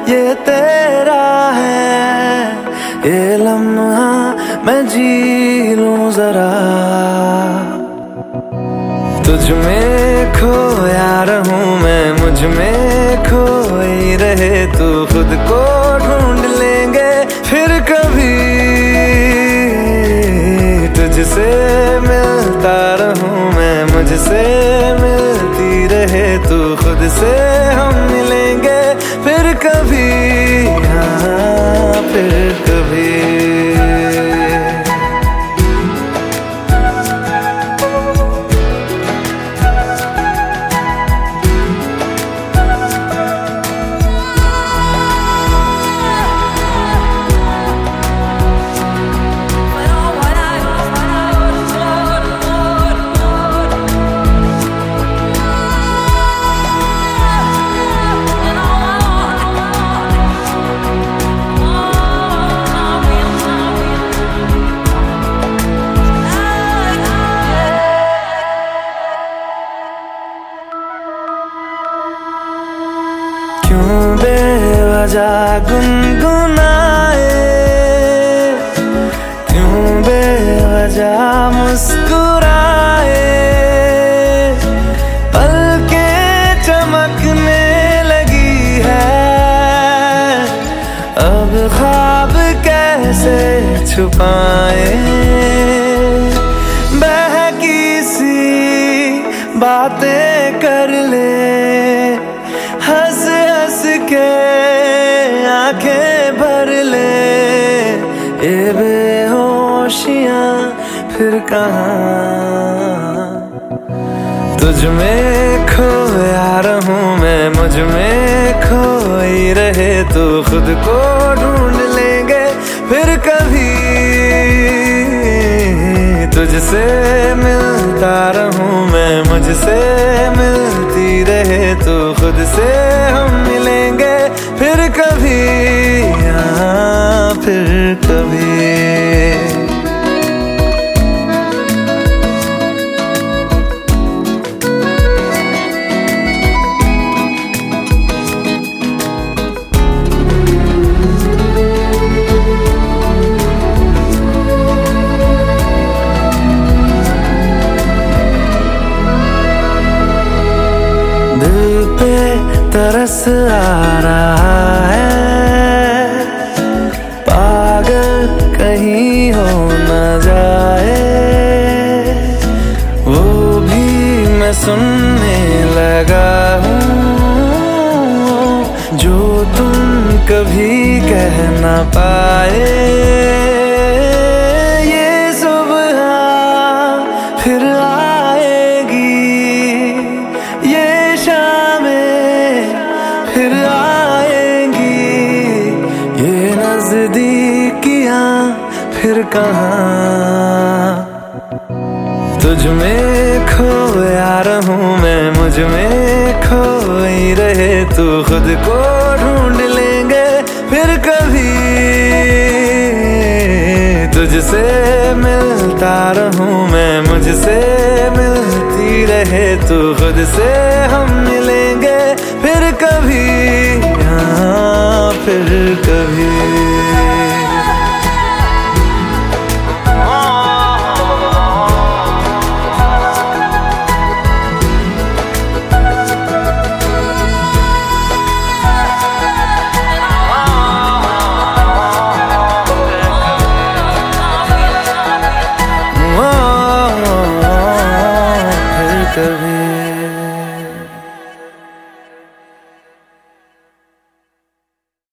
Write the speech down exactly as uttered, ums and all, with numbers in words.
ये तेरा है, ये लम्हा मैं जी लूं जरा। तुझ में खोया रहूं मैं, मुझ में खोई रहे तू, खुद को ढूंढ लेंगे फिर कभी। तुझसे मिलता रहूं मैं, मुझसे मिलती रहे तू, खुद से हम मिलेंगे फिर कभी, हाँ फिर कभी। क्यों बेवजह गुनगुनाए, क्यों बेवजह मुस्कुराए, पलकें चमकने लगी है, अब ख्वाब कैसे छुपाए। बहकी सी बातें कर ले, हंस हंस के आंखें भर ले, ये बेहोशियां फिर कहाँ। तुझ में खोया रहूं मैं, मुझ में खोई रहे तू, खुद को ढूंढ लेंगे फिर कभी। तुझसे मिलता रहूं मैं, मुझसे मिलती रहे तू, खुद से हम मिलेंगे फिर कभी, हाँ फिर कभी। दिल पे तरस आ रहा है, पागल कहीं हो न जाए, वो भी मैं सुनने लगा हूँ, जो तुम कभी कह न पाए। ये सुबह फिर आएगी, ये फिर आएंगी, ये नजदीकियां फिर कहाँ। तुझ में खोया रहूं मैं, मुझ में खोई रहे तू, खुद को ढूंढ लेंगे फिर कभी। तुझसे मिलता रहूं मैं, मुझसे मिलती रहे तू, खुद से हम मिलेंगे फिर कभी, हाँ फिर कभी।